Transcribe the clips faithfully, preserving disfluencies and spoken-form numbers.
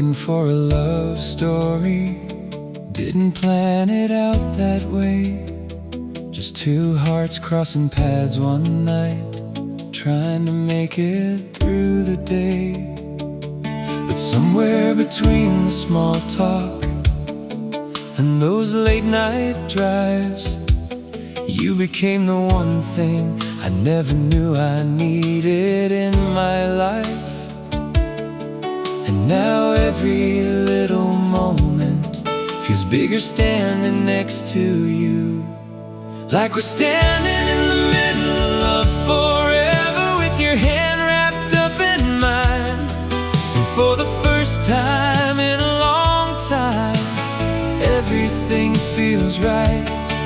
looking for a love story. Didn't plan it out that way. Just two hearts crossing paths one night, trying to make it through the day. But somewhere between the small talk and those late night drives, you became the one thing I never knew I needed in my life. And now every little moment feels bigger standing next to you. Like we're standing in the middle of forever, with your hand wrapped up in mine. And for the first time in a long time, everything feels right.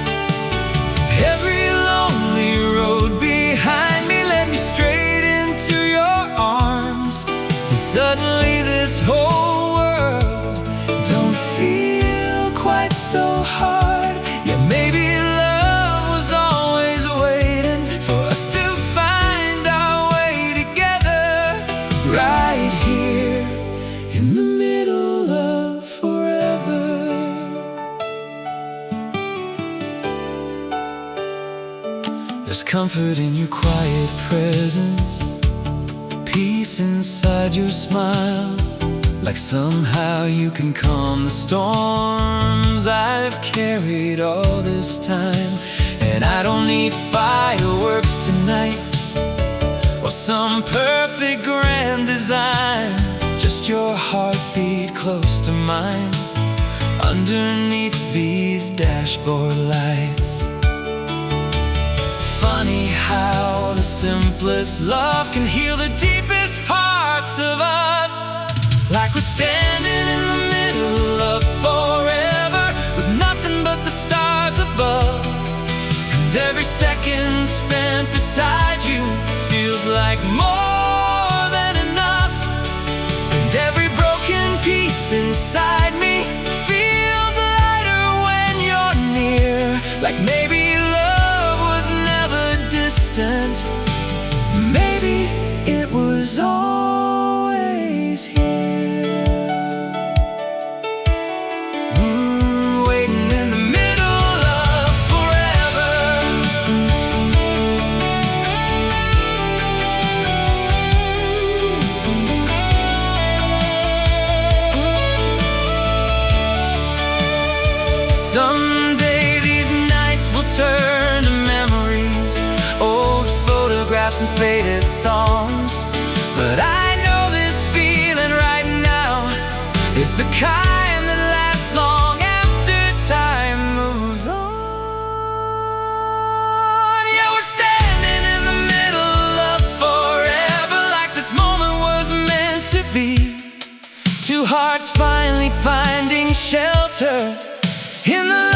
Every lonely road behind me led me straight into your arms. And suddenly this whole world don't feel quite so hard. Yeah, maybe love was always waiting for us to find our way together, right here in the middle of forever. There's comfort in your quiet presence, peace inside your smile. Like somehow you can calm the storms I've carried all this time. And I don't need fireworks tonight or some perfect grand design, just your heartbeat close to mine underneath these dashboard lights. Funny how the simplest love can heal the deepest parts of us. Like we're standing in the middle of forever, with nothing but the stars above. And every second spent beside you feels like more than enough. And every broken piece inside me feels lighter when you're near. Like maybe love was never distant, maybe it was always here. Mm, waiting in the middle of forever. Someday these nights will turn to memories, old photographs and faded songs. But I know this feeling right now is the kind that lasts long after time moves on. Yeah, we're standing in the middle of forever, like this moment was meant to be. Two hearts finally finding shelter in the